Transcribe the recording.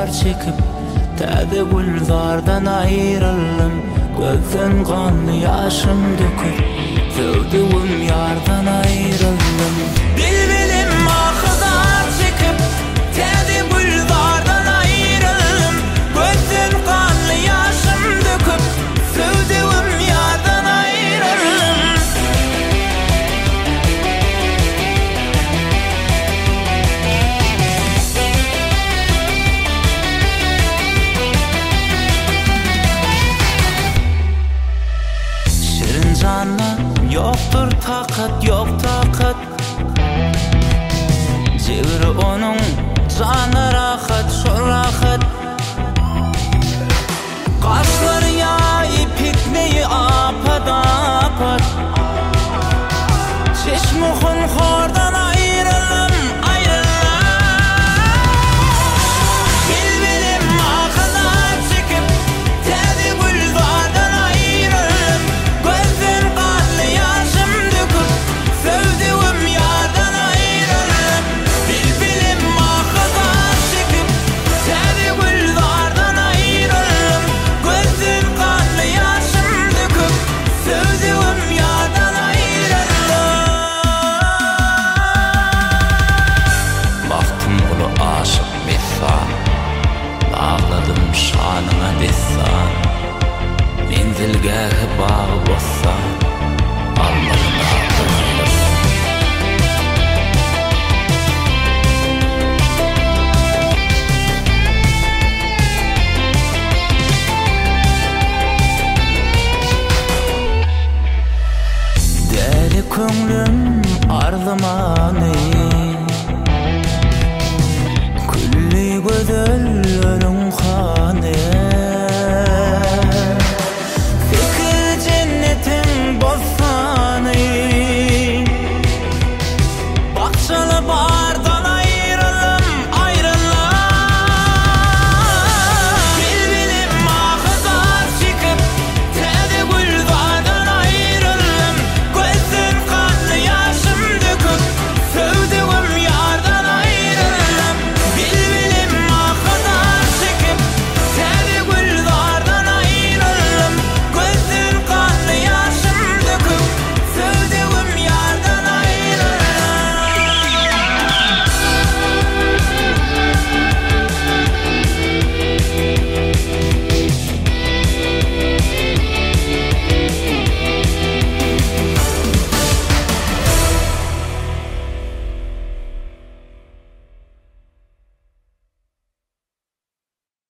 zar çekip täze gulzardan ayrıldım. Gözden kanlı yaşım döküp sevdiğim yardan ayrıldım. Bilmedim ahzar çekip täze gulzardan ayrıldım. Gözden kanlı yaşım döküp sevdiğim yardan ayrıldım. Canım yoktur takat, yok takat. Cevri onun canı rahat, şu rahat.